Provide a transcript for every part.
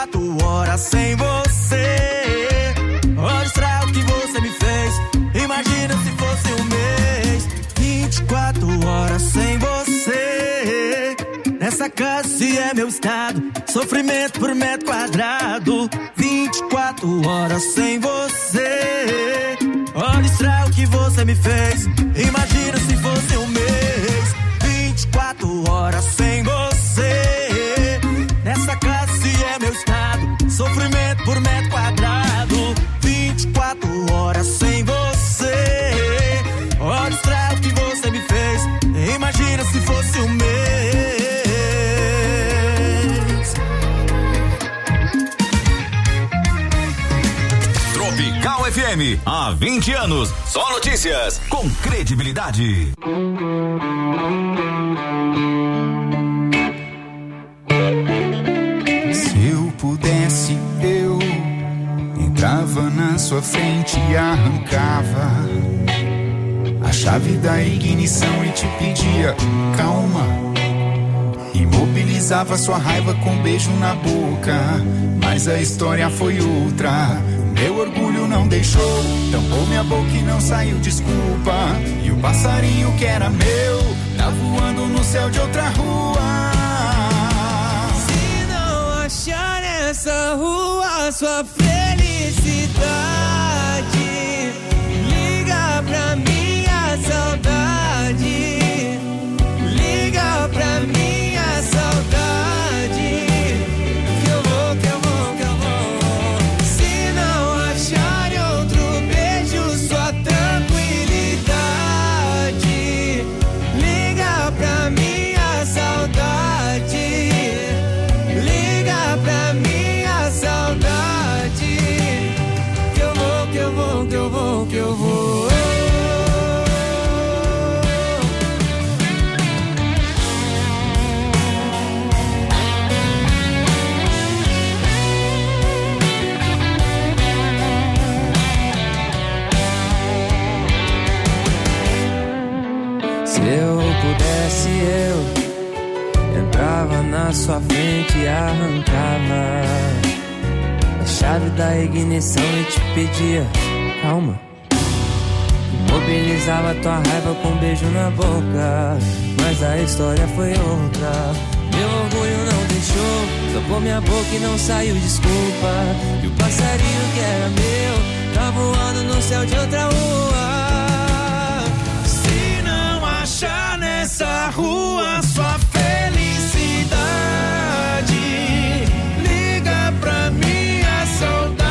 24 horas sem você. Olha o estrago que você me fez. Imagina se fosse um mês. 24 horas sem você. Nessa casa se é meu estado. Sofrimento por metro quadrado. 24 horas sem você. Olha o estrago que você me fez. Imagina se fosse um mês. 24 horas sem você. Nessa casa se é meu estado. Sofrimento por metro quadrado. 24 horas sem você. Olha o estrago que você me fez. Imagina se fosse um mês. Tropical FM, há 20 anos, só notícias com credibilidade. Se eu pudesse, eu entrava na sua frente e arrancava a chave da ignição e te pedia calma. Imobilizava sua raiva com um beijo na boca, mas a história foi outra. Meu orgulho não deixou, tampou minha boca e não saiu desculpa. E o passarinho que era meu tá voando no céu de outra rua. Se não achar nessa rua sua felicidade, liga pra minha saudade. Liga pra minha saudade. Que eu vou. Se eu pudesse, eu entrava na sua frente e arrancava a chave da ignição e te pedia calma. Mobilizava tua raiva com um beijo na boca, mas a história foi outra. Meu orgulho não deixou, tocou minha boca e não saiu desculpa. E o passarinho que era meu tá voando no céu de outra rua. Se não achar nessa rua sua felicidade, liga pra minha saudade.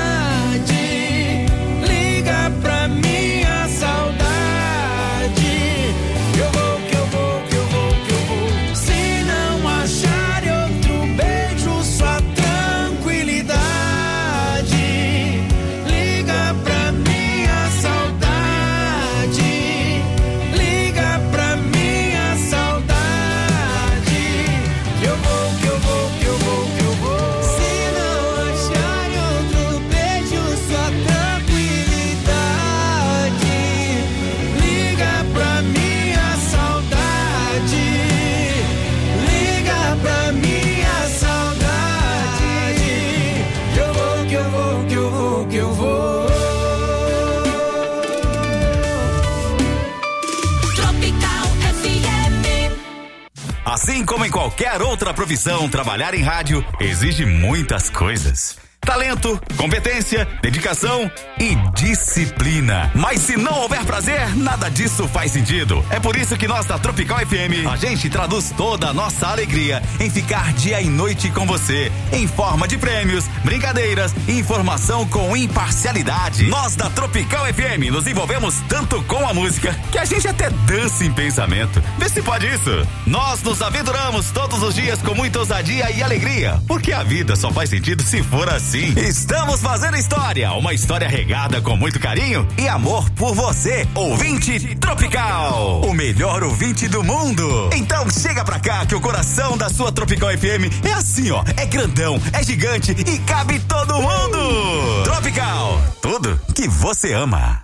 Liga pra minha saudade. Que eu vou, que eu vou, que eu vou, que eu vou. Se não achar outro beijo, sua tranquilidade. Liga pra minha saudade. Liga pra minha saudade. Que eu vou, que eu vou, que eu vou, que eu vou. Se não achar outro beijo, sua tranquilidade. Liga pra minha saudade. Liga pra minha saudade. Que eu vou, que eu vou, que eu vou, que eu vou. Tropical FM. Assim como em qualquer outra profissão, trabalhar em rádio exige muitas coisas. Talento, competência, dedicação e disciplina. Mas se não houver prazer, nada disso faz sentido. É por isso que nós da Tropical FM, a gente traduz toda a nossa alegria em ficar dia e noite com você, em forma de prêmios, brincadeiras e informação com imparcialidade. Nós da Tropical FM nos envolvemos tanto com a música que a gente até dança em pensamento. Vê se pode isso. Nós nos aventuramos todos os dias com muita ousadia e alegria, porque a vida só faz sentido se for assim. Estamos fazendo história, uma história regada com muito carinho e amor por você, ouvinte Tropical, o melhor ouvinte do mundo. Então chega pra cá que o coração da sua Tropical FM é assim, ó, é grandão, é gigante e cabe todo mundo. Tropical, tudo que você ama.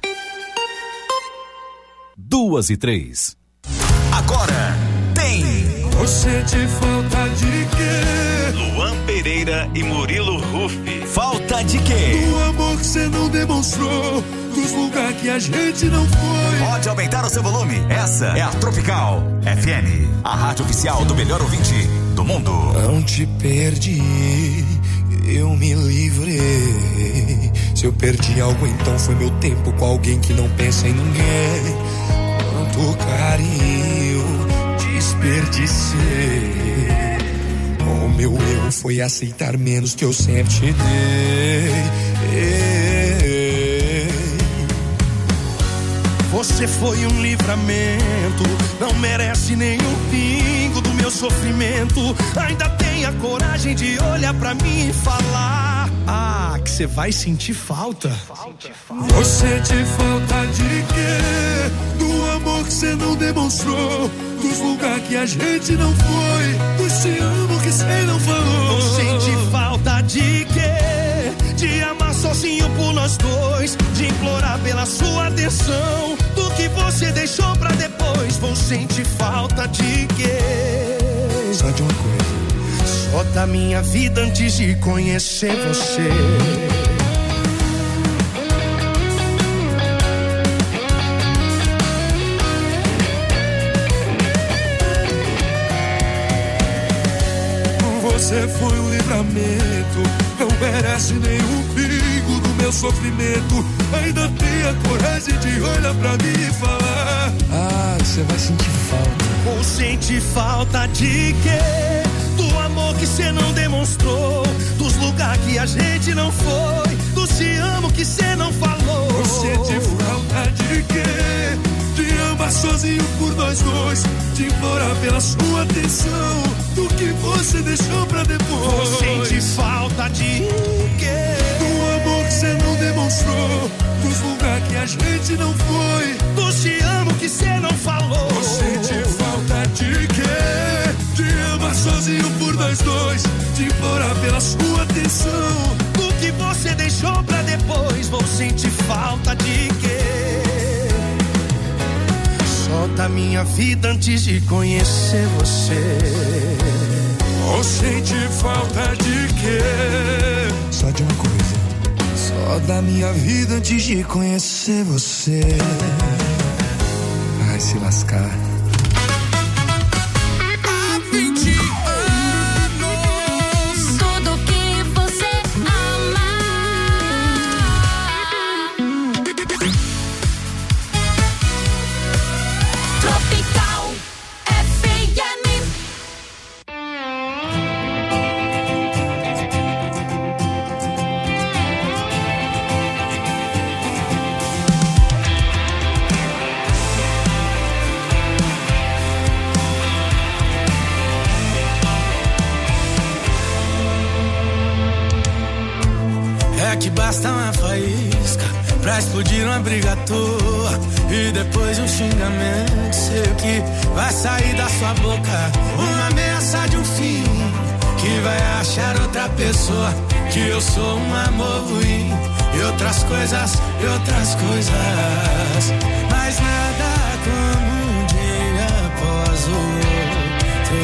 2:03. Agora tem Você te falta de quê? Luan Pereira Oliveira e Murilo Rufi. Falta de quê? O amor que você não demonstrou, dos lugares que a gente não foi. Pode aumentar o seu volume. Essa é a Tropical FM, a rádio oficial do melhor ouvinte do mundo. Não te perdi, eu me livrei. Se eu perdi algo, então foi meu tempo com alguém que não pensa em ninguém. Quanto carinho desperdicei. O meu erro foi aceitar menos que eu sempre te dei. Você foi um livramento, não merece nenhum pingo do meu sofrimento. Ainda tem a coragem de olhar pra mim e falar: ah, que você vai sentir falta. Você sente falta de quê? Do amor que você não demonstrou, dos lugares que a gente não foi, dos te amo que você não falou. Você sente falta de quê? De amar sozinho por nós dois, de implorar pela sua atenção, do que você deixou pra depois. Vou sentir falta de quê? Só de uma coisa, só da minha vida antes de conhecer você. Você foi um livramento, não merece nenhum perigo do meu sofrimento. Ainda tem a coragem de olhar pra mim e falar: ah, você vai sentir falta. Ou sentir falta de quê? Do amor que você não demonstrou, dos lugares que a gente não foi, do te amo que você não falou. Ou sentir falta de quê? De amar sozinho por nós dois, de implorar pela sua atenção, do que você deixou pra depois. Você sente falta de quê? Do amor que você não demonstrou, dos lugares que a gente não foi, do te amo que você não falou. Você sente falta de quê? De amar sozinho por nós dois, de implorar pela sua atenção, do que você deixou pra depois. Vou sentir falta de quê? Só da minha vida antes de conhecer você. Ou sentir falta de quê? Só de uma coisa, só da minha vida antes de conhecer você. Vai se lascar. Há 20 anos, tudo que você ama. Tropical FM. É que basta uma faísca pra explodir uma briga à toa, e depois um xingamento, sei o que vai sair da sua boca. Uma ameaça de um fim, que vai achar outra pessoa, que eu sou um amor ruim, e outras coisas, mas nada como um dia após o outro.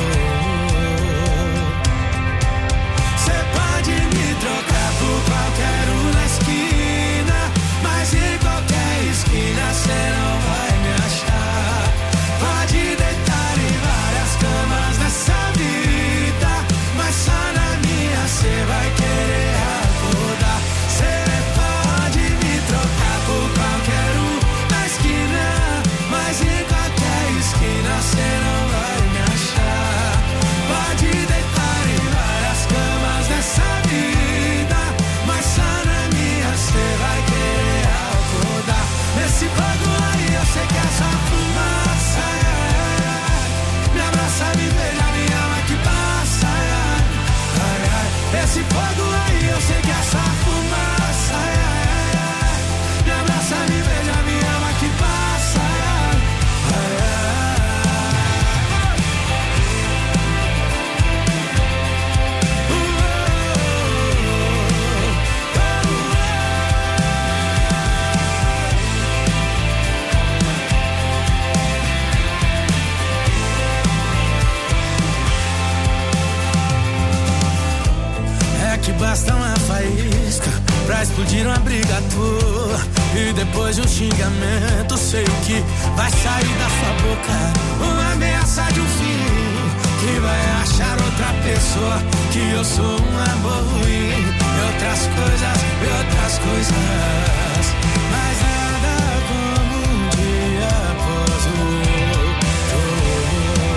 Cê pode me trocar por qualquer um na esquina, mas em qualquer esquina cê não vai me achar. Pode deitar em várias camas nessa vida, mas só na minha cê vai querer acordar. Cê pode me trocar por qualquer um na esquina, mas em qualquer esquina cê não vai basta uma faísca pra explodir uma briga tua. E depois de um xingamento, sei o que vai sair da sua boca. Uma ameaça de um fim, que vai achar outra pessoa, que eu sou um amor ruim. E outras coisas, mas nada como um dia após o outro.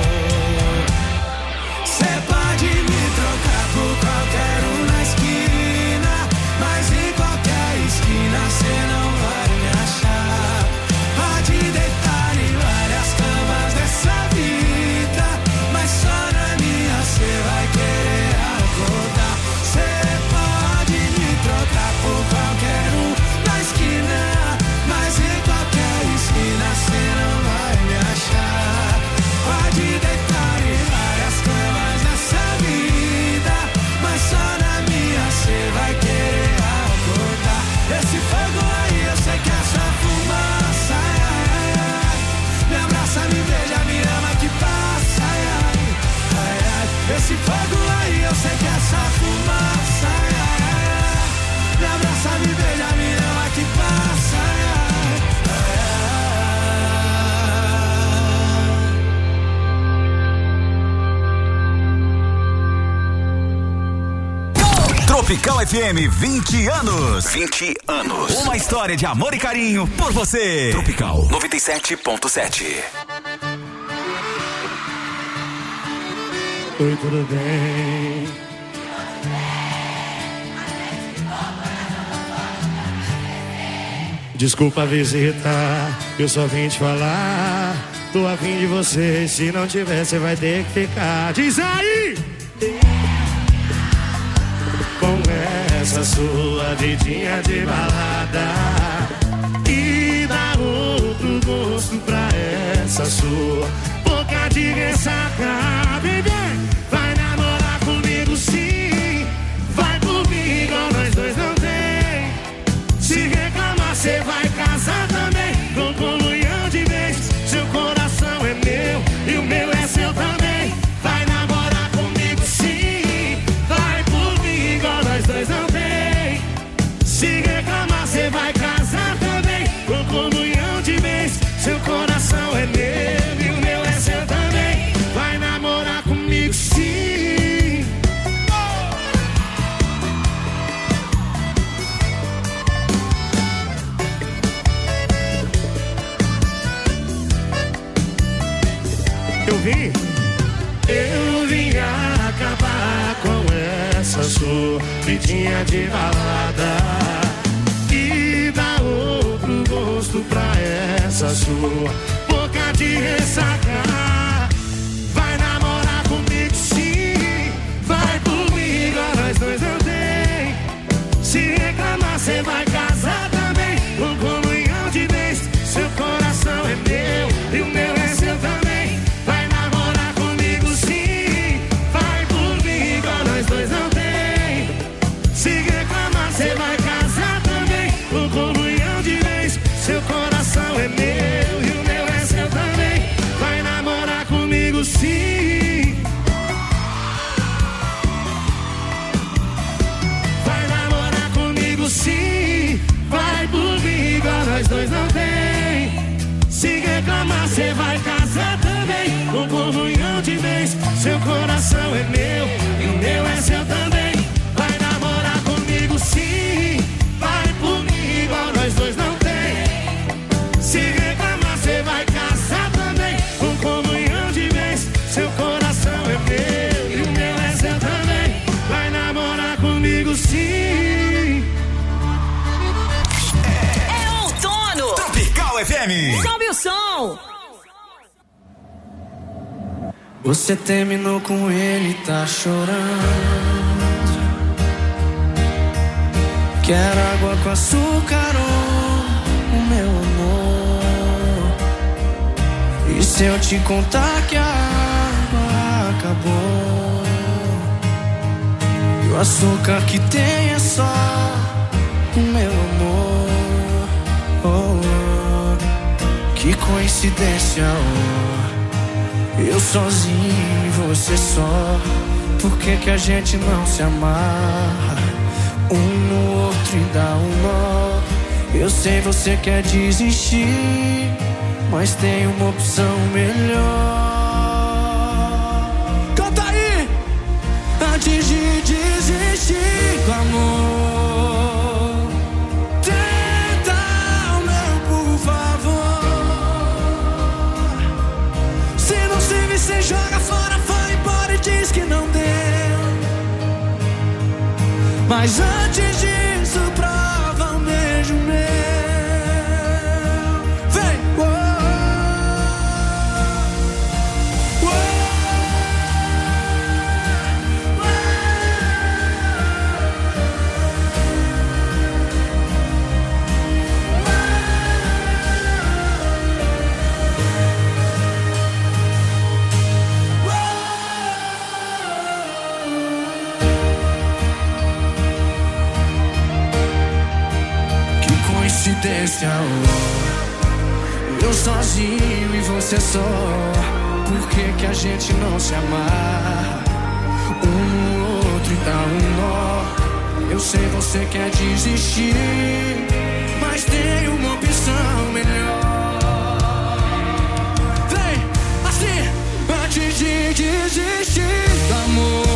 Cê pode me trocar por qualquer um na esquina, mas em qualquer esquina cê não vai me achar. Pode deitar em várias camas dessa vida, mas só na minha cê vai querer acordar. Cê pode me trocar por qualquer um na esquina, mas em qualquer esquina cê não vai me achar. Pode deitar em várias camas dessa vida, mas só na minha cê vai querer acordar. Esse fogo aí eu sei que é só fumaça, ai, ai, ai. Me abraça, me beija, me ama que passa, ai, ai, ai, ai. Esse fogo aí eu sei que é só fumaça, ai, ai, ai. Me abraça, me beija, me ama que passa, ai, ai, ai, ai. Tropical FM 20 anos. 20 anos. Uma história de amor e carinho por você. Tropical 97.7. Oi, tudo bem? Desculpa a visita, eu só vim te falar. Tô a fim de você, se não tiver, você vai ter que ficar. Diz aí! Com essa sua vidinha de balada e dá outro gosto pra essa sua boca de ressaca. Baby, vai namorar comigo sim, vai por mim igual nós dois não tem. Se reclamar cê vai casar também, com comunhão de vez. Seu coração é meu e o meu é seu também. Vai namorar comigo sim, vai por mim igual nós dois não tem. Se reclamar cê vai casar também, com comunhão de vez. Seu coração é meu e o meu é seu também. Vai namorar comigo sim. Eu vim acabar com essa sua vidinha de balada e dar outro gosto pra essa sua boca de ressaca. Vai namorar comigo sim, vai por mim igual nós dois não tem. Se reclamar cê vai casar também, com comunhão de vez. Seu coração é meu e o meu é seu também. Vai namorar comigo sim, vai por mim igual nós dois não tem. Se reclamar cê vai casar também, com comunhão de vez. Seu coração é meu e o meu é seu também. Vai namorar comigo sim. Vai namorar comigo sim, vai por mim igual nós dois não tem. Se reclamar cê vai casar também, com comunhão de vez. Seu coração é meu e o meu é seu também. Vai namorar comigo sim, vai por mim igual nós dois não tem. Se reclamar cê vai casar também, com comunhão de vez. Seu coração é meu e o meu é seu também. Vai namorar comigo sim. É outono. Tropical FM. Sobe o som. Você terminou com ele, tá chorando. Quero água com açúcar, oh, o meu amor. E se eu te contar que a água acabou, e o açúcar que tem é só o meu amor. Oh, oh. Que coincidência, oh. Eu sozinho e você só. Por que que a gente não se amarra? um no outro e dá um nó. Eu sei você quer desistir, mas tem uma opção melhor. Canta aí! Antes de desistir do amor, tenta o meu, por favor. Se não serve, você joga fora, vai embora e diz que não deu. Mas antes disso, prova um beijo meu. Vem! Coincidência, eu sozinho e você só. Por que a gente não se amar? Um no outro e dá um nó. Eu sei você quer desistir, mas tem uma opção melhor. Vem, assim, antes de desistir do amor.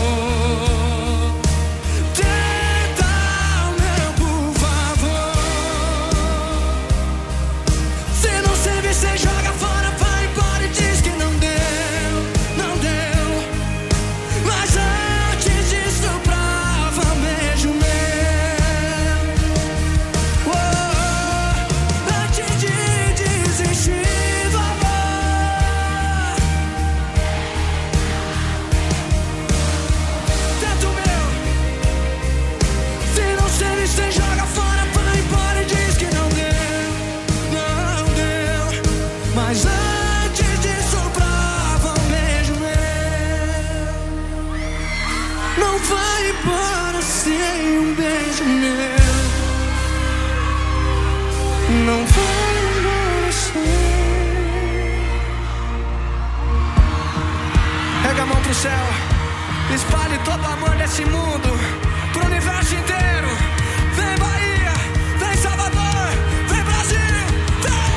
Você joga fora, vai embora e diz que não deu, não deu. Mas antes disso, prova um beijo meu. Antes de desistir do amor, tenta o meu. Se não serve, você joga fora, vai embora e diz que não deu. Mas antes disso, prova um beijo meu. Não vai embora sem um beijo meu. Não vai embora sem. Pega a mão pro céu, espalhe todo o amor desse mundo pro universo inteiro. Vem Bahia, vem Salvador, vem Brasil, vem!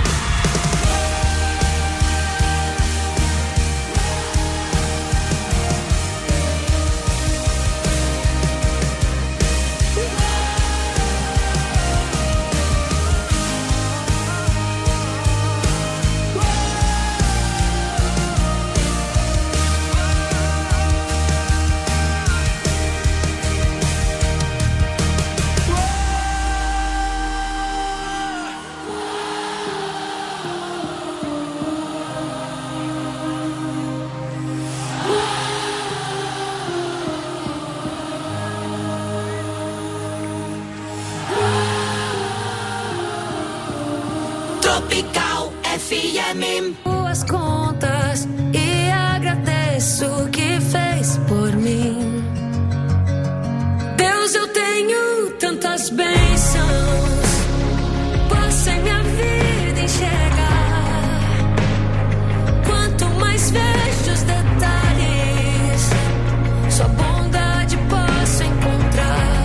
Tropical FM. Suas contas e agradeço o que fez por mim. Deus, eu tenho tantas bênçãos, posso em minha vida enxergar. Quanto mais vejo os detalhes, sua bondade posso encontrar.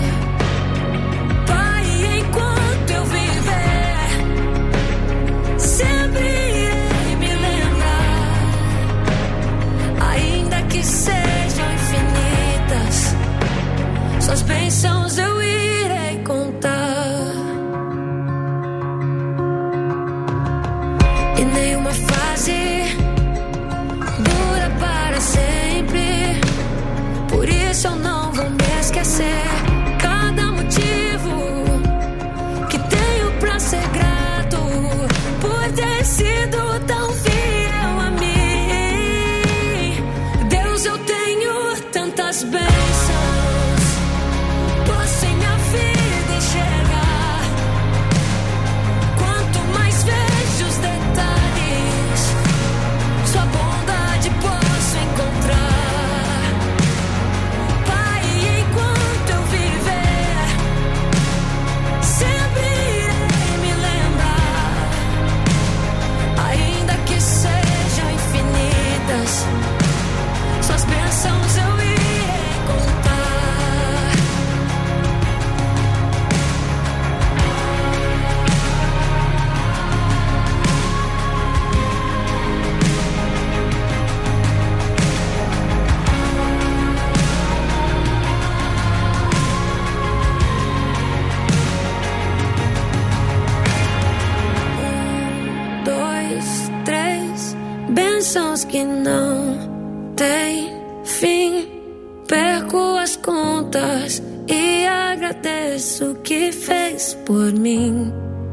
Pai, enquanto eu viver, sempre irei me lembrar. Ainda que sejam infinitas, suas bênçãos eu irei contar. E nenhuma fase dura para sempre, por isso eu não vou me esquecer. Cada motivo que tenho pra ser grato por ter sido tão fiel a mim. Deus, eu tenho tantas bênçãos, posso em minha que não tem fim. Perco as contas e agradeço o que fez por mim.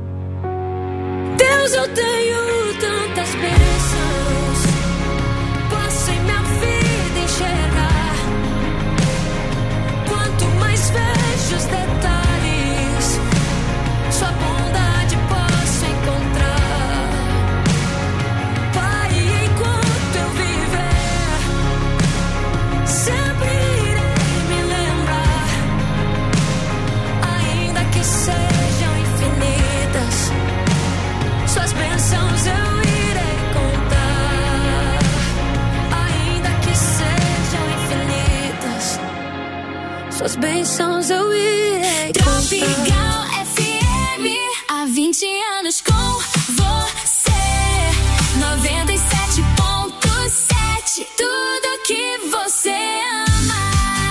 Deus, eu tenho tantas bênçãos, posso em minha vida enxergar. Quanto mais vejo os detalhes, sua bondade posso encontrar. Pai, enquanto eu viver, sempre irei me lembrar, ainda que sejam infinitas, suas bênçãos eu irei contar, ainda que sejam infinitas, suas bênçãos eu irei contar. Tropical FM, há 20 anos com você. 97.7, tudo que você ama.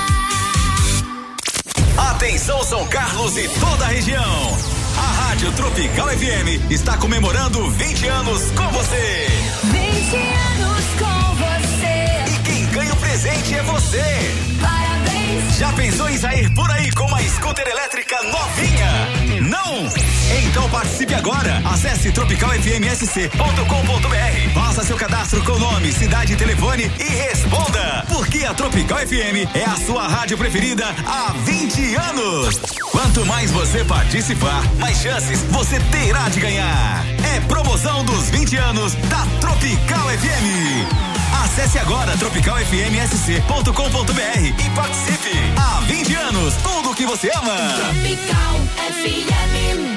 Atenção São Carlos e toda a região. A Rádio Tropical FM está comemorando 20 anos com você. 20 anos com você. E quem ganha o presente é você. Parabéns. Já pensou em sair por aí com uma scooter elétrica novinha? Não? Então participe agora. Acesse tropicalfmsc.com.br. Faça seu cadastro com nome, cidade e telefone e responda. Porque a Tropical FM é a sua rádio preferida há 20 anos. Quanto mais você participar, mais chances você terá de ganhar. É promoção dos 20 anos da Tropical FM. Acesse agora tropicalfmsc.com.br e participe. Há 20 anos, tudo que você ama. Tropical FM.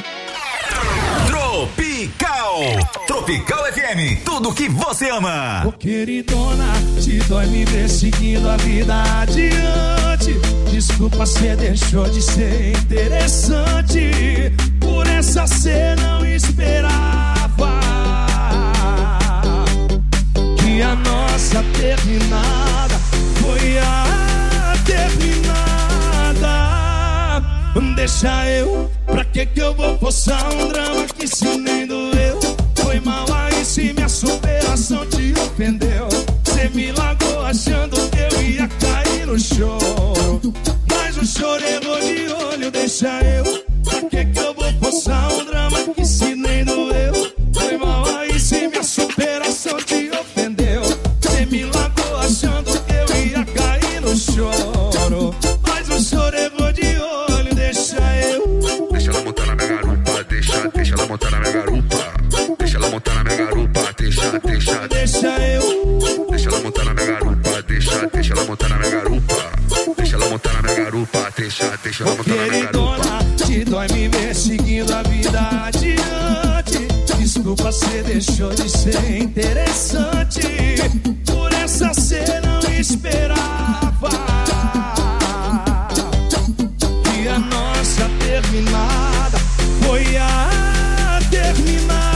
Tropical FM, tudo que você ama. Ô queridona, te dói me ver seguindo a vida adiante. Desculpa, cê deixou de ser interessante. Por essa cê não esperava que a nossa terminada foi a terminada. Deixa eu, pra que eu vou forçar um drama que se nem doeu? Foi mal aí se minha superação te ofendeu. Cê me largou achando que eu ia cair no choro, mas o choro errou de olho. Deixa eu, pra que eu vou forçar um drama que se nem doeu? Foi mal aí se minha superação te ofendeu. Cê me largou achando que eu ia cair no choro, mas o choro errou de olho. Deixa ela montar na minha garupa, deixa ela montar na minha garupa. Deixa ela montar na minha garupa, deixa ela montar na minha garupa, deixa ela montar na minha garupa. Deixa ela montar na minha garupa, deixa ela montar na minha garupa. Te dói me ver seguindo a vida adiante. Desculpa, cê deixou de ser interessante. Por essa cê não esperava que a nossa terminada foi a terminada.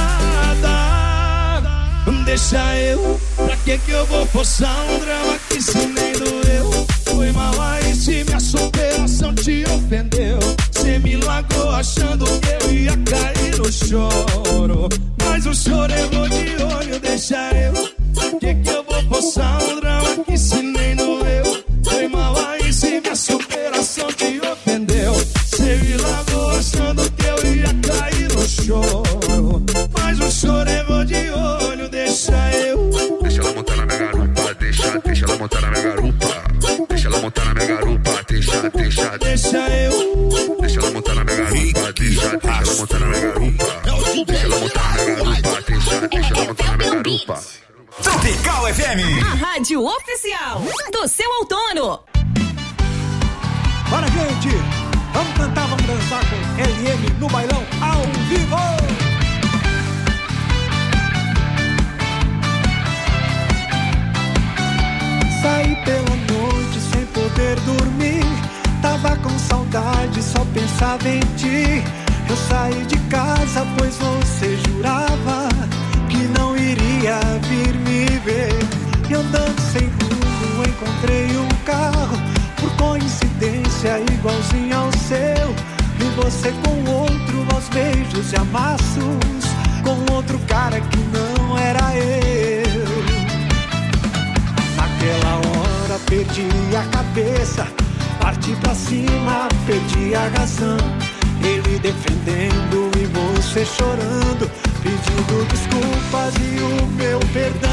Deixa eu, pra que eu vou forçar um drama que se nem doeu? Foi mal aí se minha superação te ofendeu. Cê me largou achando que eu ia cair no choro, mas o choro errou de olho. Deixa eu, pra que eu vou forçar um drama que se nem doeu? Foi mal aí se minha superação te ofendeu. Cê me largou achando que eu ia cair no choro, mas o choro errou de olho. Deixa ela montar na minha garupa, deixa ela montar na minha garupa. Deixa ela montar na minha garupa, deixa ela montar na minha garupa, deixa ela montar na minha garupa. Deixa ela montar na minha garupa, deixa ela montar na minha garupa. Tropical FM, a rádio oficial do seu outono. Bora, gente! Vamos cantar, vamos dançar com LM no bailão ao vivo! Saí pela noite sem poder dormir. Tava com saudade, só pensava em ti. Eu saí de casa, pois você jurava que não iria vir me ver. E andando sem rumo, encontrei um carro, por coincidência igualzinho ao seu. E você com outro, aos beijos e amassos, com outro cara que não era eu. Naquela hora perdi a cabeça, parti pra cima, perdi a razão. Ele defendendo e você chorando, pedindo desculpas e o meu perdão.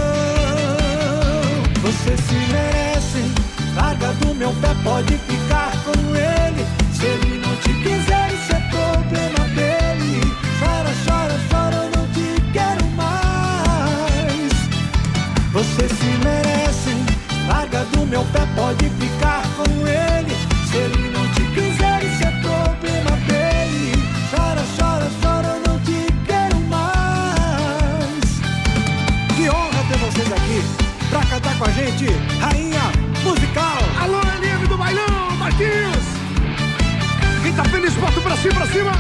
Você se merece, larga do meu pé, pode ficar com ele. Se ele não te quiser, isso é problema dele. Chora, chora, chora, eu não te quero mais. Você se merece, larga do meu pé, pode ficar com ele. Se ele não te quiser, isso é problema dele. Chora, chora, chora, eu não te quero mais. Que honra ter vocês aqui pra cantar com a gente, Rainha Musical. Alô, Eliane do Bailão, Marquinhos. Quem tá feliz, bota pra cima, pra cima.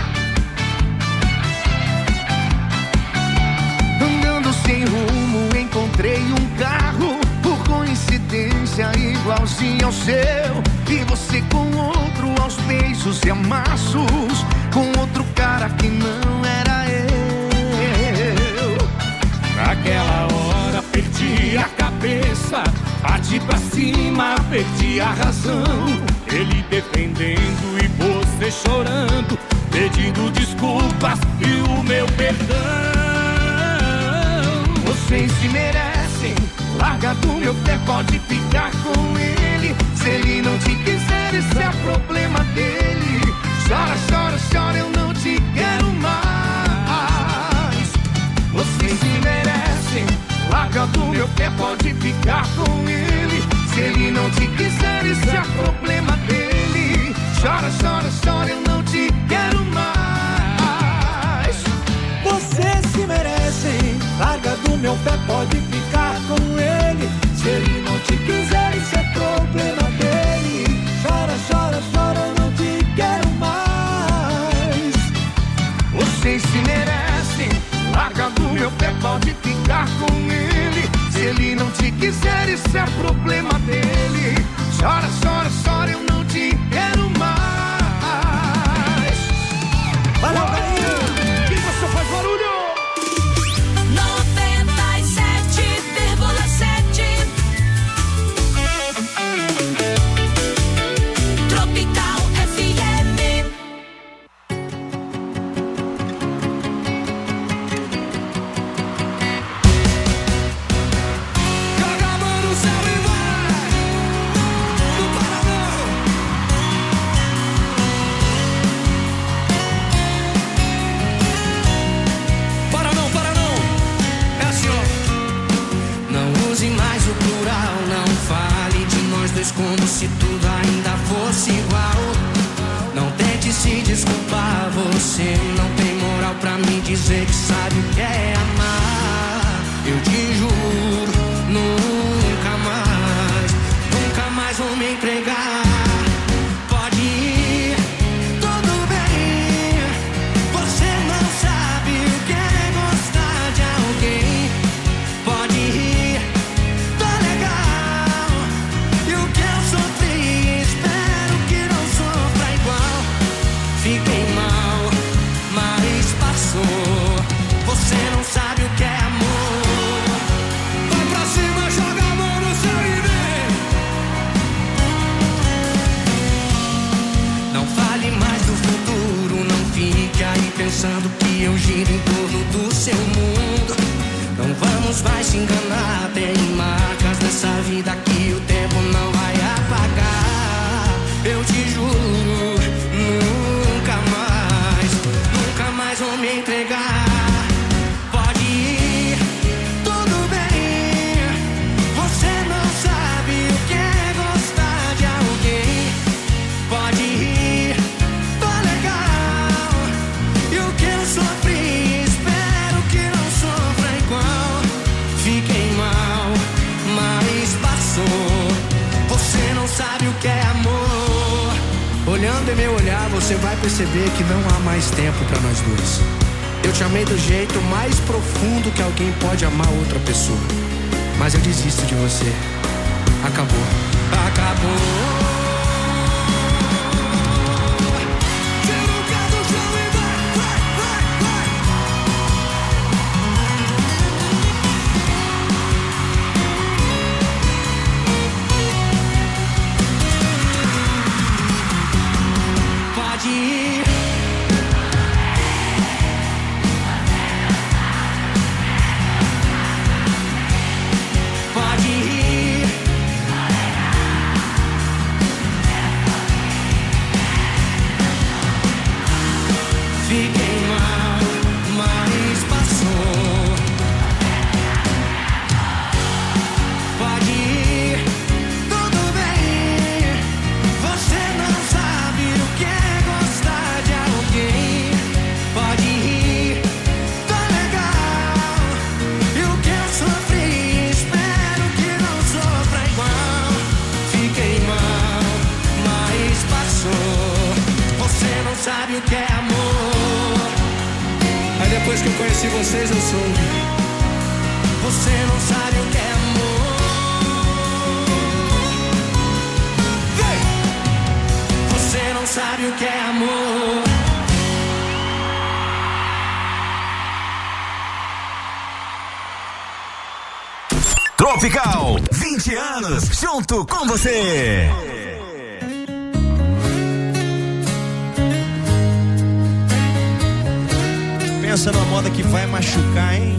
Andando sem rumo, encontrei um carro, por coincidência igualzinho ao seu. E você com outro aos beijos e amassos, com outro cara que não era eu. Naquela hora perdi a cabeça, parti pra cima, perdi a razão. Ele defendendo e você chorando, pedindo desculpas e o meu perdão. Vocês se merecem, larga do meu pé, pode ficar com ele. Se ele não te quiser, isso é problema dele. Chora, chora, chora, eu não te quero mais. Vocês se merecem, larga do meu pé, pode ficar com ele. Se ele não te quiser, isso é problema dele. Chora, chora, chora, eu não te quero mais. Vocês se merecem, larga do meu pé, pode ficar com ele. Se ele não te quiser, isso é problema dele. Chora, chora, chora, eu não te quero mais. Vocês se merecem, larga do meu pé, pode ficar com ele. Se ele não te quiser, isso é problema dele. Chora, chora, chora, eu não te quero mais. Valeu, Bahia! Quem você faz barulho? 97,7 Tropical FM. Joga a mão no céu e vai. Não para não. Para não, para não. É assim, ó. Não use mais o plural, não fale de nós dois como se tudo ainda fosse igual. Não tente se desculpar, você não tem moral pra me dizer que sabe o que é amar. Eu te juro, nunca mais vou me entregar. Pode ir, tudo bem. Você não sabe o que é gostar de alguém. Pode ir, tá legal. E o que eu sofri, espero que não sofra igual. Fiquei mal, mas passou. Você não sabe o que é amor. Vai pra cima, joga a mão no céu e vem. Não fale mais do futuro, não fique aí pensando que eu giro em torno do seu mundo. Não vamos mais se enganar, tem marcas nessa vida que o tempo não vai apagar. Eu te juro, nunca mais vou me entregar. Pode ir, tudo bem. Você não sabe o que é gostar de alguém. Pode ir, tá legal. E o que eu sofri, espero que não sofra igual. Fiquei mal, mas passou. Você não sabe o que é amor. Olhando em meu olhar, você vai perceber que não há mais tempo pra nós dois. Eu te amei do jeito mais profundo que alguém pode amar outra pessoa. Mas eu desisto de você. Acabou. Acabou. Pode ir. Pode ir. Fiquei mal, mas passou. Pode ir, tudo bem. Você não sabe o que é gostar de alguém. Pode ir, tá legal. E o que eu sofri, espero que não sofra igual. Fiquei mal, mas passou. Você não sabe o que é amor. Aí depois que eu conheci vocês eu soube. Você não sabe o que é amor. Vem! Você não sabe o que é amor. Tropical, 20 anos, junto com você. Pensa numa moda que vai machucar, hein?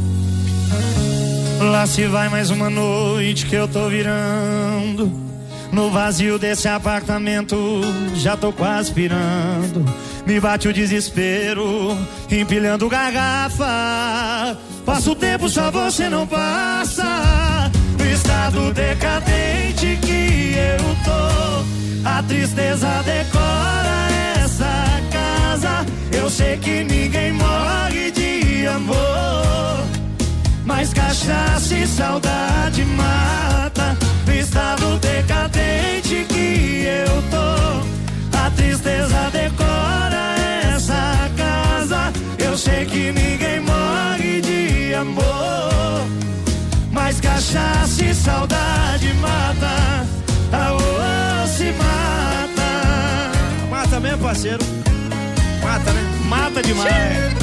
Lá se vai mais uma noite que eu tô virando. No vazio desse apartamento já tô quase pirando. Me bate o desespero, empilhando garrafa. Passa o tempo, só você não passa. No estado decadente que eu tô, a tristeza decora essa casa. Eu sei que ninguém morre de amor, mas cachaça e saudade mata. No estado decadente que eu tô, a tristeza decora essa casa. Eu sei que ninguém morre de amor, mas cachaça e saudade mata. Aô, se mata. Mata mesmo, parceiro. Mata, né? Mata demais.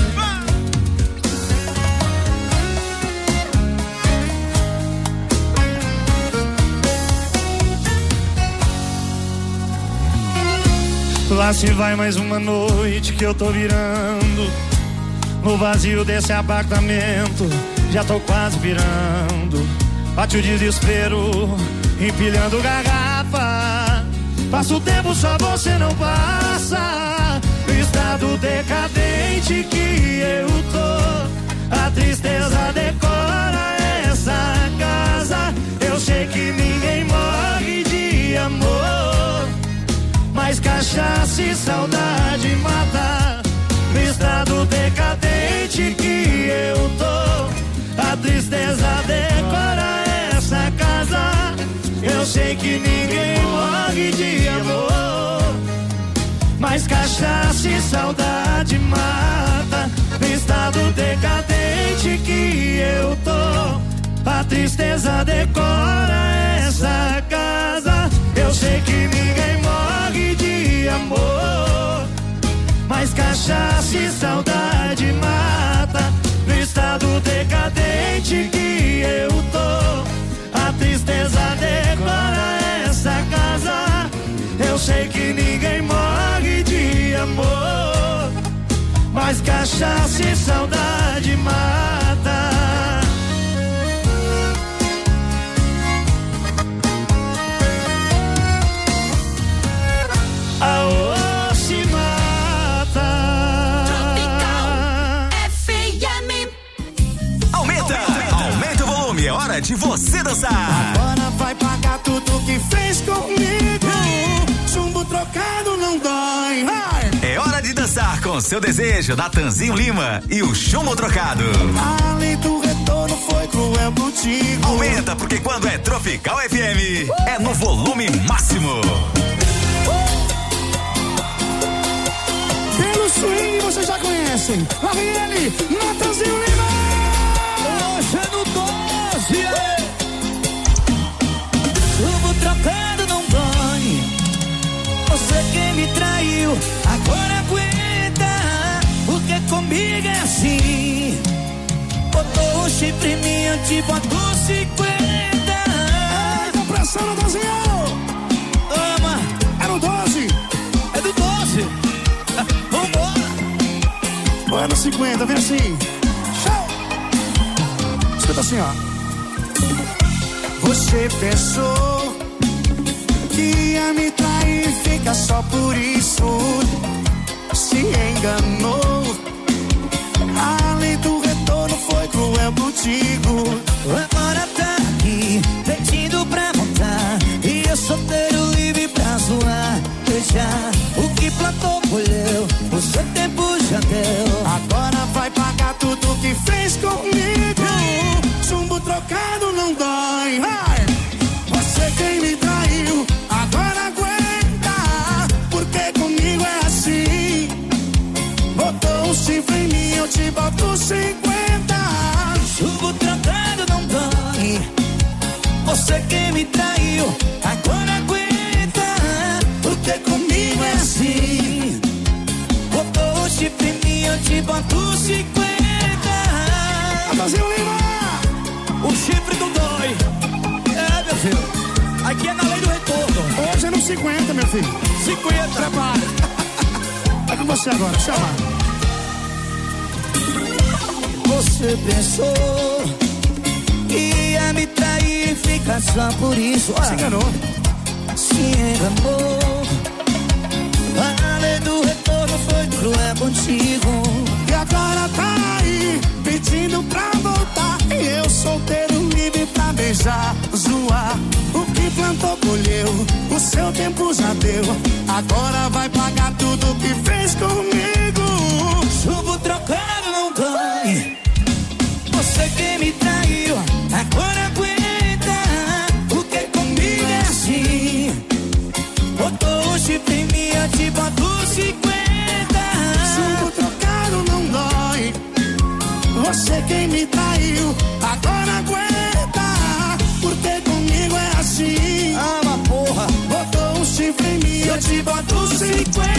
Lá se vai mais uma noite que eu tô virando. No vazio desse apartamento já tô quase virando. Bate o desespero, empilhando garrafa. Passa o tempo, só você não passa. No estado decadente que eu tô, a tristeza decora essa casa. Eu sei que ninguém morre de amor, mas cachaça e saudade mata. No estado decadente que eu tô, a tristeza decora essa casa. Eu sei que ninguém morre de amor, mas cachaça e saudade mata. No estado decadente que eu tô, a tristeza decora essa casa. Eu sei que ninguém morre de amor, mas cachaça e saudade mata. No estado decadente que eu tô, a tristeza decora essa casa. Eu sei que ninguém morre de amor, mas cachaça e saudade mata. Aô, se mata. Tropical FM. Aumenta o volume, é hora de você dançar. Agora vai pagar tudo que fez comigo. Chumbo trocado não dói. É hora de dançar com seu desejo, Natanzinho Lima e o Chumbo Trocado. Além do retorno foi cruel contigo. Aumenta, porque quando é Tropical FM, é no volume máximo. Pelo swing vocês já conhecem. Lá vem ele, Natanzinho Lima. Hoje é no 12. Chumbo trocado não dói. Você que me traiu, agora aguenta. Porque comigo é assim. Botou o chifre em mim, eu te boto 50. Tá pressão, Natanzinho. Ama. É no 12. É do 12. 50, vem assim. Show! Escuta assim, ó. Você pensou que ia me trair, fica só por isso. Se enganou. A lei do retorno foi cruel contigo. Agora tá aqui, pedindo pra voltar. E eu solteiro livre pra zoar. Beijar, o que plantou colheu, o seu tempo já deu. Agora vai pagar tudo que fez comigo. Chumbo trocado não dói. Vai. Você quem me traiu, agora aguenta. Porque comigo é assim. Botou um chifre em mim, eu te boto 50. Chumbo trocado não dói. Você quem me traiu, agora aguenta. Porque comigo é assim. Botou um chifre em mim, eu te boto 50. Brasil Lima! O chifre não dói. É, meu filho. Aqui é na lei do retorno. Hoje é no 50, meu filho. 50. Prepara. É com você agora, chama. Você pensou que ia me trair, fica só por isso. Se enganou. Se enganou. A lei do retorno foi cruel contigo. E agora tá aí, pedindo pra voltar. E eu solteiro livre pra beijar, zoar. O que plantou colheu, o seu tempo já deu. Agora vai pagar tudo que fez comigo. Chumbo trocado não dói. Você que me traiu, agora aguenta. Porque comigo é assim. Botou o chifre em mim, eu te boto 50. Chumbo trocado não dói. Você quem me traiu, agora aguenta. Porque comigo é assim. Ah, uma porra. Botou um chifre em mim, eu te boto 50.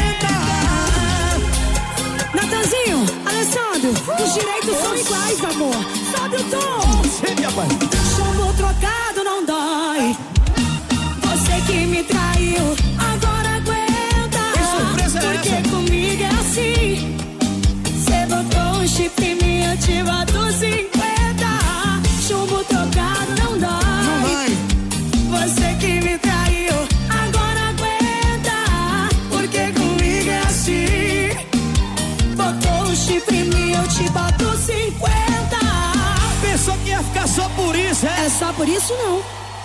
Natanzinho, Alessandro, os direitos são iguais, amor. Sobe o tom. Sim, rapaz. Chumbo trocado não dói. Você que me traiu, agora aguenta. Que surpresa é porque essa? comigo é assim. Você botou um chifre em mim, eu te boto 50. Chumbo trocado não dói. Não vai. Você que me traiu, agora aguenta. Porque comigo é assim. Botou um chifre em mim, eu te boto 50. Pensou que ia ficar só por isso, é? É só por isso não.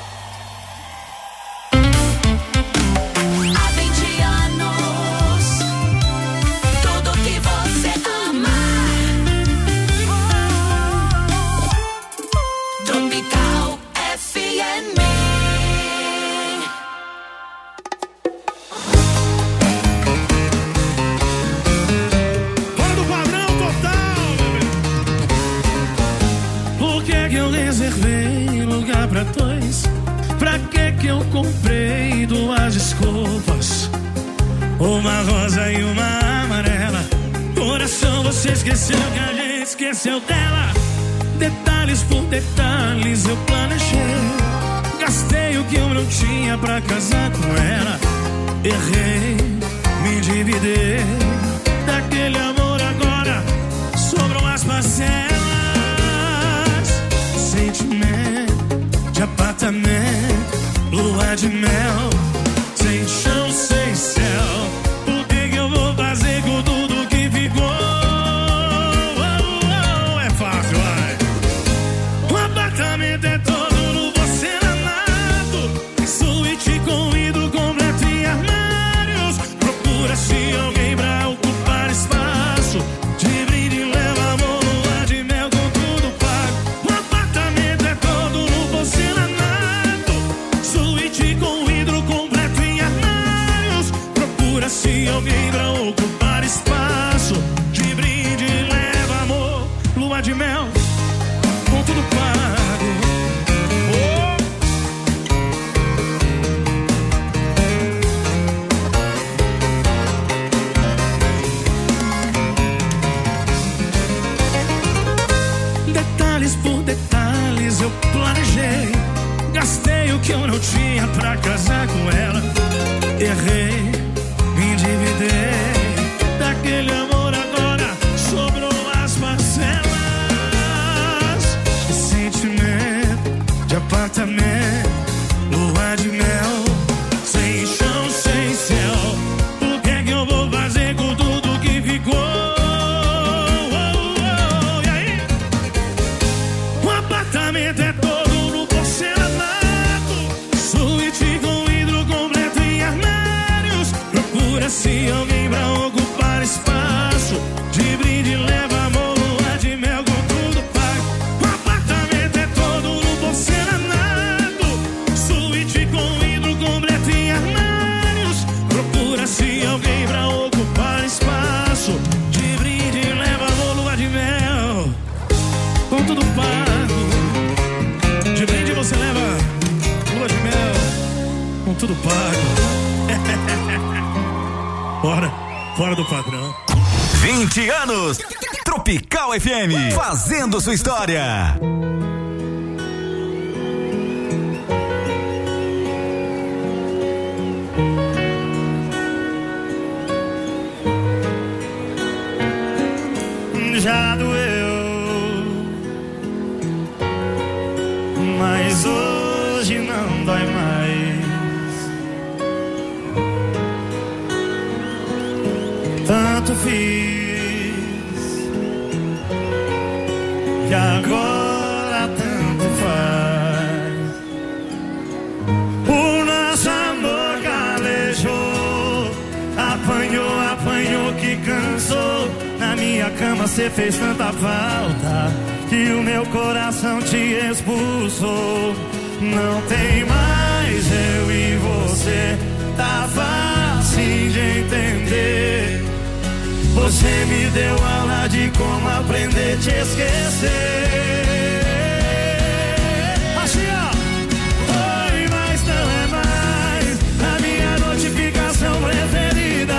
Há 20 anos, tudo que você ama. Tropical FM. Fora do padrão total, bebê. Por que eu reservei lugar pra dois? Pra que eu comprei duas desculpas? Uma rosa e uma amarela. Coração, você esqueceu que a gente esqueceu dela. Detalhes por detalhes eu planejei. Gastei o que eu não tinha pra casar com ela. Errei, me endividei. Daquele amor agora sobram as parcelas. Sentimento de apartamento, lua de mel, sem chão, sem céu. O que eu vou fazer com tudo que ficou? É fácil, vai. O apartamento é todo no porcelanato, suíte com vidro completo e armários. Procura-se alguém pra ocupar espaço. De brinde leva amor, lua de mel com tudo pago. O apartamento é todo no porcelanato, suíte com vidro completo e armários. Procura-se alguém pra ocupar espaço. De brinde leva amor, lua de mel com tudo pago. Oh. Detalhes por detalhes eu planejei. Gastei o que eu não tinha pra casar com ela. Errei, me endividei. Daquele amor agora sobrou tudo pago. Fora do padrão. 20 anos, Tropical FM, fazendo sua história. Já doeu, mas hoje não dói mais. Tanto fiz e agora tanto faz. O nosso amor calejou, apanhou que cansou. Na minha cama cê fez tanta falta que o meu coração te expulsou. Não tem mais eu e você, tá fácil de entender. Você me deu aula de como aprender a te esquecer. Assim ó, foi, mas não é mais a minha notificação preferida.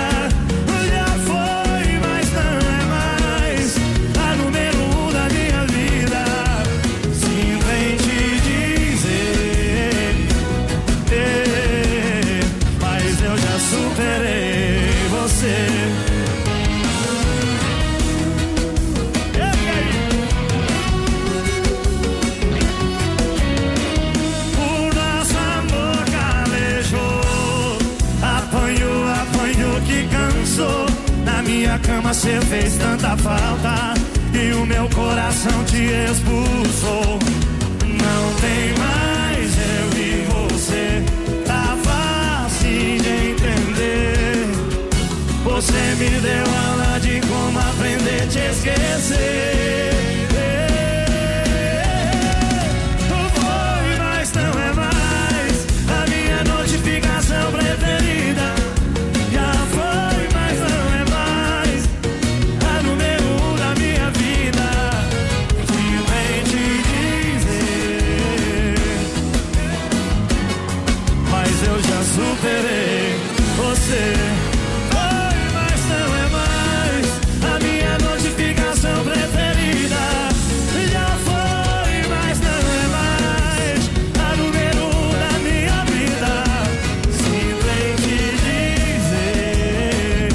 O nosso amor calejou, apanhou que cansou. Na minha cama cê fez tanta falta e o meu coração te expulsou. Não tem mais eu e você, tá fácil de entender. Você me deu aula de como aprender a te esquecer. Foi, mas não é mais a minha notificação preferida. Já foi, mas não é mais a número 1 da minha vida. Que vem te dizer, mas eu já superei você. Notificação preferida. Já foi, mas não é mais a número 1 da minha vida. Simplesmente dizer,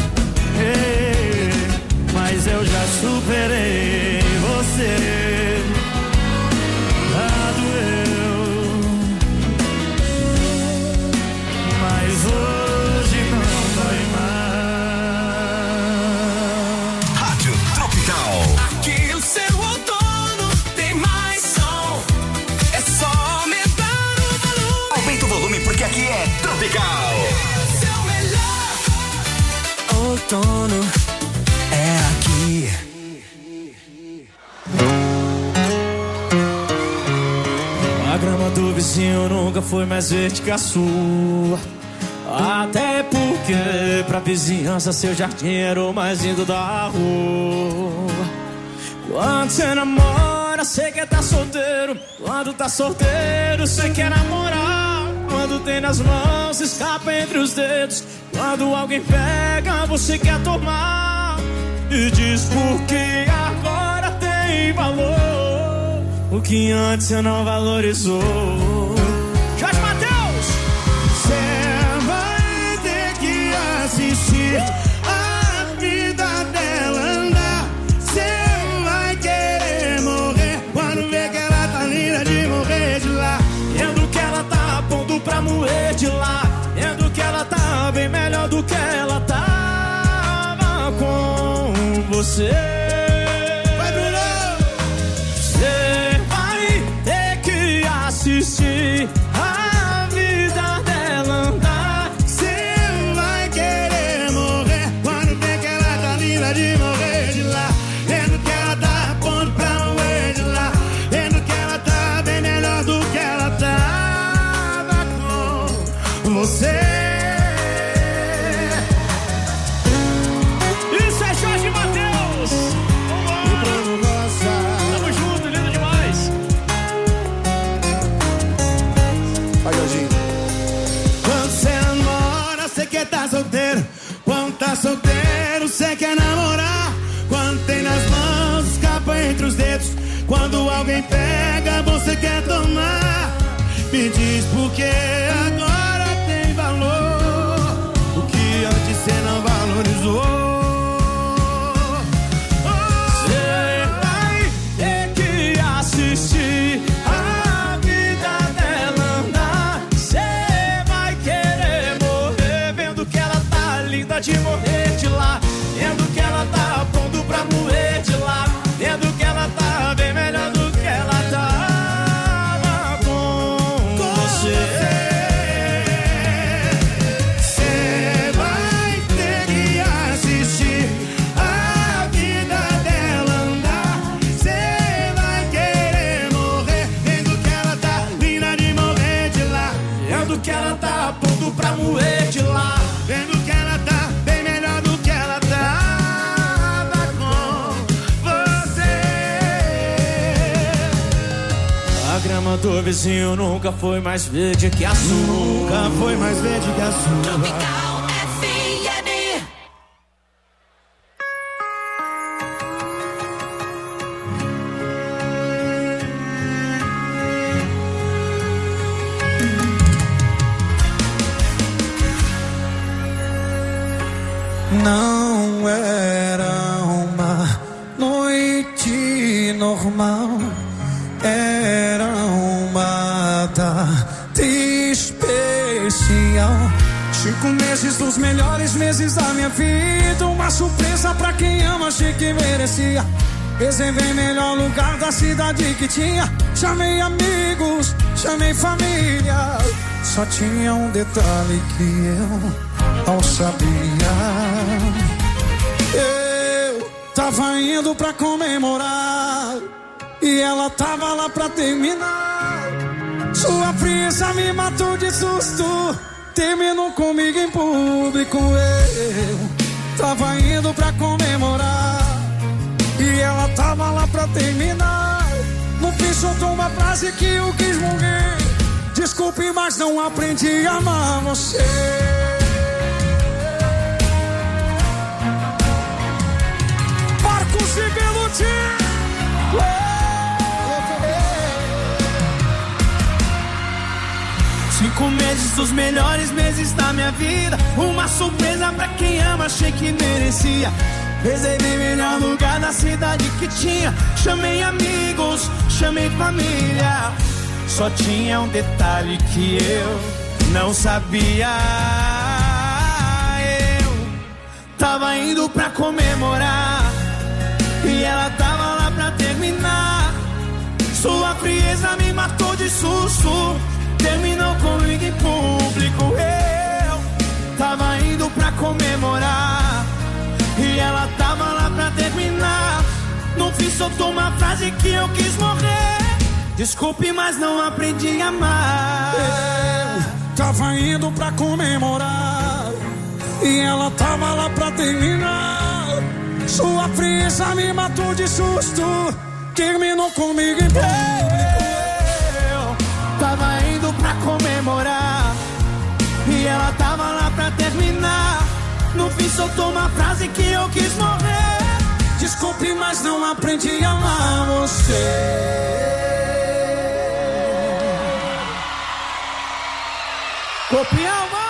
mas eu já superei você. Já doeu, mas hoje não dói mais. Aqui o seu outono tem mais som. É só aumentar o volume. Aumenta o volume porque aqui é Tropical. Seu melhor outono é aqui. A grama do vizinho nunca foi mais verde que a sua. Até porque pra vizinhança seu jardim era o mais lindo da rua. Quando você namora, você quer tá solteiro. Quando tá solteiro, você quer namorar. Quando tem nas mãos, escapa entre os dedos. Quando alguém pega, você quer tomar. E diz porque agora tem valor o que antes você não valorizou. Jorge Mateus! Você vai ter que assistir a vida dela andar. Você vai querer morrer quando vê que ela tá linda de morrer de lá. Vendo que ela tá a ponto pra morrer de lá. Vendo que ela tá bem melhor do que ela tava com você. Vai, Bruno! Você vai ter que assistir a vida dela andar. Você vai querer morrer quando vê que ela tá linda de morrer de lá. Vendo que ela tá a ponto pra morrer de lá. Vendo que ela tá bem melhor do que ela tava com você. Isso é Jorge Mateus! solteiro, cê quer namorar. Quando tem nas mãos, escapa entre os dedos. Quando alguém pega, você quer tomar. Me diz por que agora tem valor o que antes cê não valorizou. Cê vai ter que assistir a vida dela andar. Cê vai querer morrer vendo que ela tá linda de morrer de lá. Vendo que ela tá pronto pra morrer de lá. Vendo que ela tá bem melhor do que ela tava com você. Cê vai ter que assistir a vida dela andar. Cê vai querer morrer vendo que ela tá linda de morrer de lá. Vendo que ela tá pronto pra morrer de lá. Vendo que ela tá bem melhor do que ela tava com você. A grama do vizinho nunca foi mais verde que a sua. Nunca foi mais verde que a sua. Tropical FM. Não era uma noite normal, era uma data especial. 5 meses dos melhores meses da minha vida, uma surpresa pra quem ama, achei que merecia. Reservei melhor lugar da cidade que tinha. Chamei amigos, chamei família. Só tinha um detalhe que eu não sabia. Eu tava indo pra comemorar e ela tava lá pra terminar. Sua frieza me matou de susto, terminou comigo em público. Eu tava indo pra comemorar e ela tava lá pra terminar. No fim soltou uma frase que eu quis morrer. Desculpe, mas não aprendi a amar você. Marcos e Beluti. 5 meses dos melhores meses da minha vida, uma surpresa pra quem ama, achei que merecia. Reservei melhor lugar na cidade que tinha. Chamei amigos, chamei família. Só tinha um detalhe que eu não sabia. Eu tava indo pra comemorar e ela tava lá pra terminar. Sua frieza me matou de susto, terminou comigo em público. Eu tava indo pra comemorar e ela tava lá pra terminar. No fim soltou uma frase que eu quis morrer. Desculpe, mas não aprendi a amar. Eu tava indo pra comemorar e ela tava lá pra terminar. Sua frieza me matou de susto, terminou comigo em público. Eu tava indo pra comemorar e ela tava lá pra terminar. No fim soltou uma frase que eu quis morrer. Desculpe, mas não aprendi a amar você. Copialma!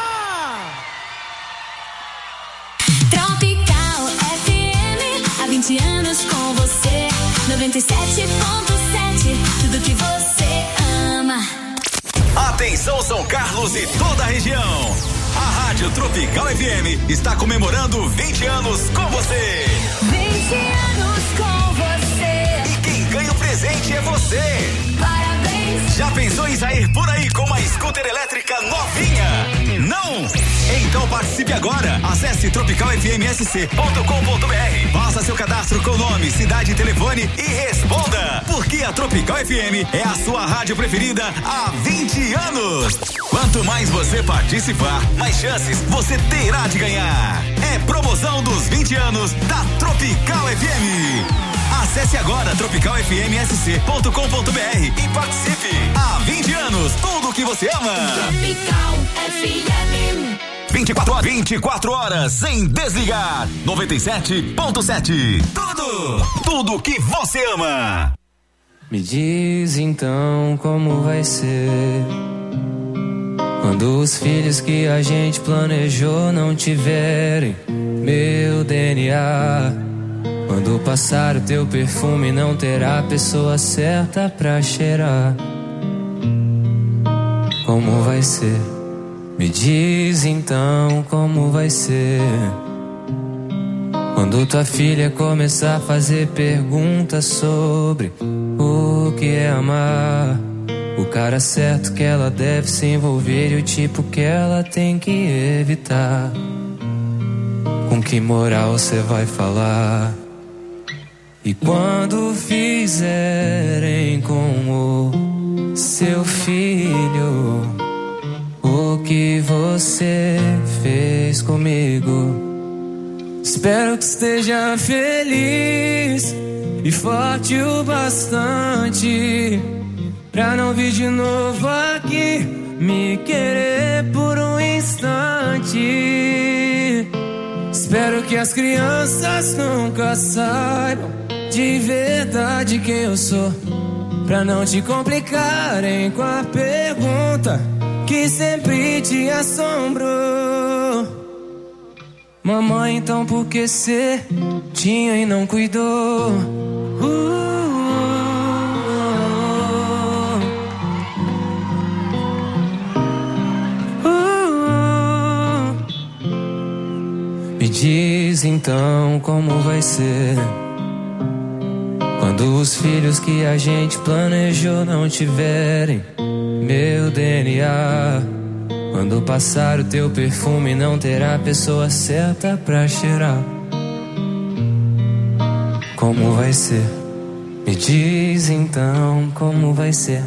Tropical FM, há 20 anos com você. 97.7, tudo que você ama. Atenção São Carlos e toda a região. A Rádio Tropical FM está comemorando 20 anos com você. 20 anos com você. E quem ganha o presente é você. Parabéns. Já pensou em sair por aí com uma scooter elétrica novinha? Não? Então participe agora. Acesse tropicalfmsc.com.br. Faça seu cadastro com nome, cidade e telefone e responda. Porque a Tropical FM é a sua rádio preferida há 20 anos. Quanto mais você participar, mais chances você terá de ganhar. É promoção dos 20 anos da Tropical FM. Acesse agora tropicalfmsc.com.br e participe. Há 20 anos, tudo que você ama. Tropical FM. 24 horas sem desligar. 97.7. Tudo que você ama. Me diz então como vai ser quando os filhos que a gente planejou não tiverem meu DNA. Quando passar o teu perfume não terá a pessoa certa pra cheirar. Como vai ser? Me diz então como vai ser quando tua filha começar a fazer perguntas sobre o que é amar, o cara certo que ela deve se envolver e o tipo que ela tem que evitar. Com que moral você vai falar? E quando fizerem com o seu filho o que você fez comigo, espero que esteja feliz e forte o bastante pra não vir de novo aqui me querer por um instante. Espero que as crianças nunca saibam de verdade quem eu sou, pra não te complicarem com a pergunta que sempre te assombrou. Mamãe, então por que cê tinha e não cuidou? Me diz então como vai ser quando os filhos que a gente planejou não tiverem meu DNA. Quando passar o teu perfume não terá a pessoa certa pra cheirar. Como vai ser? Me diz então como vai ser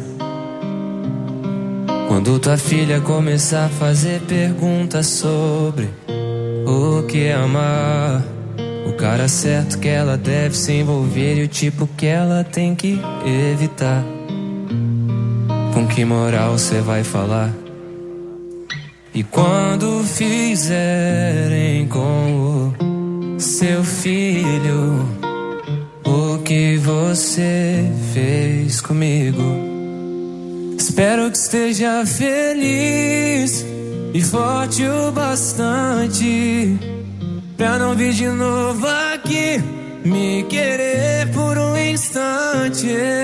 quando tua filha começar a fazer perguntas sobre o que é amar, o cara certo que ela deve se envolver e o tipo que ela tem que evitar. Com que moral você vai falar? E quando fizerem com o seu filho o que você fez comigo, espero que esteja feliz e forte o bastante pra não vir de novo aqui me querer por um instante.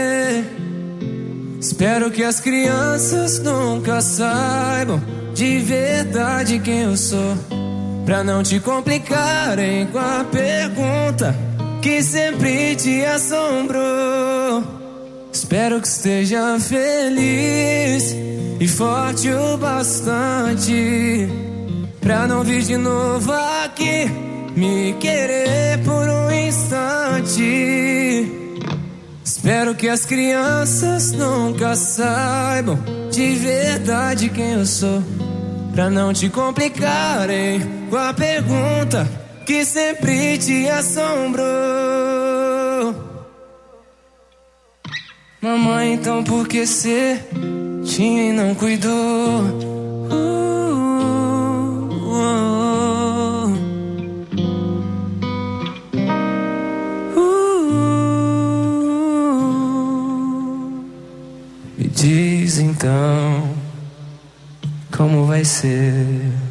Espero que as crianças nunca saibam de verdade quem eu sou, pra não te complicarem com a pergunta que sempre te assombrou. Espero que esteja feliz e forte o bastante pra não vir de novo aqui me querer por um instante. Espero que as crianças nunca saibam de verdade quem eu sou, pra não te complicarem com a pergunta que sempre te assombrou. Mamãe, então por que cê tinha e não cuidou? Me diz então como vai ser.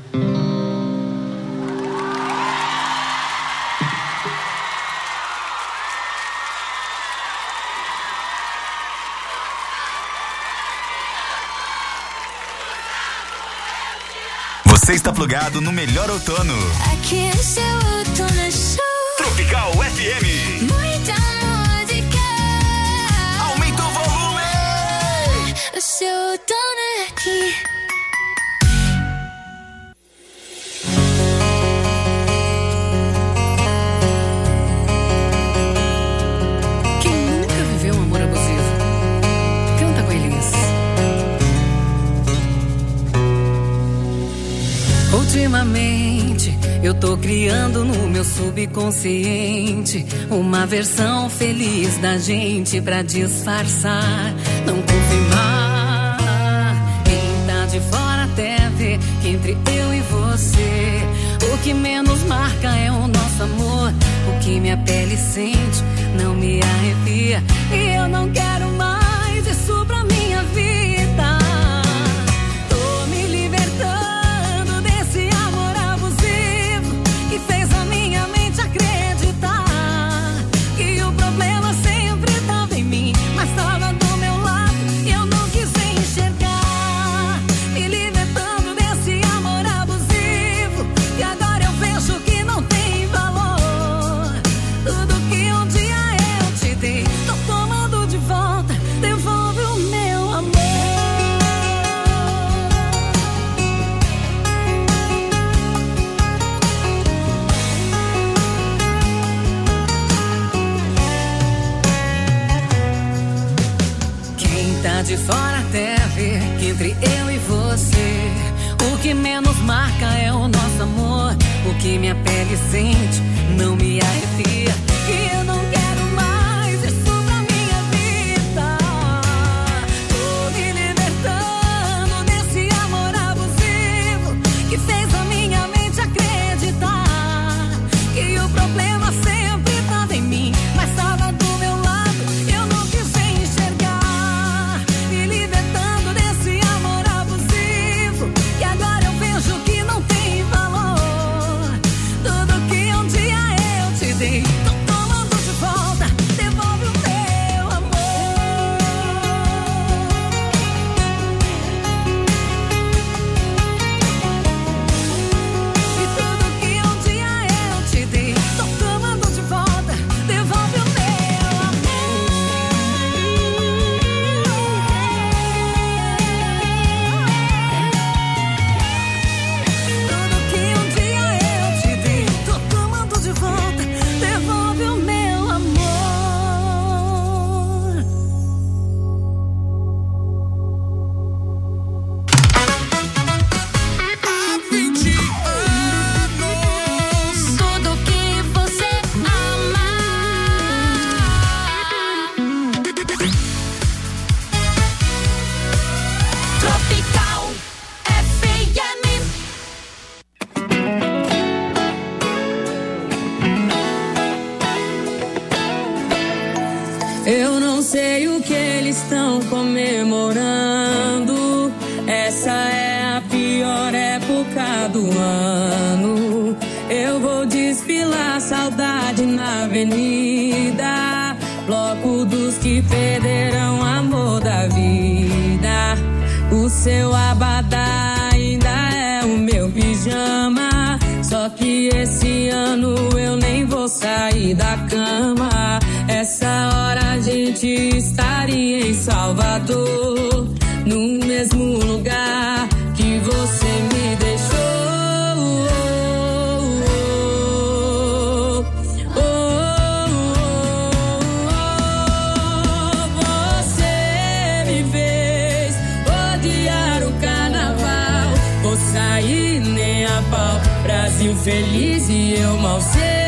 Você está plugado no melhor outono. Aqui é seu outono show. Tropical FM. Muita música. Aumenta o volume. O seu outono é aqui. Quem nunca viveu um amor abusivo? Canta com Elias. Ultimamente eu tô criando no meu subconsciente uma versão feliz da gente pra disfarçar, não confirmar. Quem tá de fora até vê que entre eu e você, o que menos marca é o nosso amor. O que minha pele sente não me arrepia, e eu não quero mais isso pra minha vida. Tô me libertando desse amor abusivo que fez a minha mente acreditar que o problema sempre tava em mim, mas tava do meu lado e eu não quis enxergar. Me libertando desse amor abusivo e agora eu vejo que não tem valor. Tudo que um dia eu te dei, tô tomando de volta. Devolve o meu amor. Quem tá de fora até ver que entre eu e você, o que menos marca é o nosso amor. O que minha pele sente não me arrepia, e eu não quero mais isso pra minha vida. Tô me libertando desse amor abusivo que fez a minha mente acreditar que o problema sempre tava em mim, mas tava do meu lado, eu não quis enxergar. Me libertando desse amor abusivo e agora eu vejo que não tem valor. Tudo que um dia eu te dei, tô tomando de volta. Devolve o meu amor. E tudo que um dia eu te dei, tô tomando de volta. Devolve o meu amor. Tudo que um dia eu te dei, tô tomando de volta. Devolve o meu amor. Tudo que você ama. Tropical FM. Eu não sei o que eles estão comemorando. Essa é a pior época do ano. Eu vou desfilar saudade na avenida. Bloco dos que perderam o amor da vida. O seu abadá ainda é o meu pijama. Só que esse ano eu nem vou sair da cama. Essa hora a gente estaria em Salvador, no mesmo lugar que você me deixou. Você me fez odiar o carnaval. Vou sair nem a pau. Brasil feliz e eu mal sei.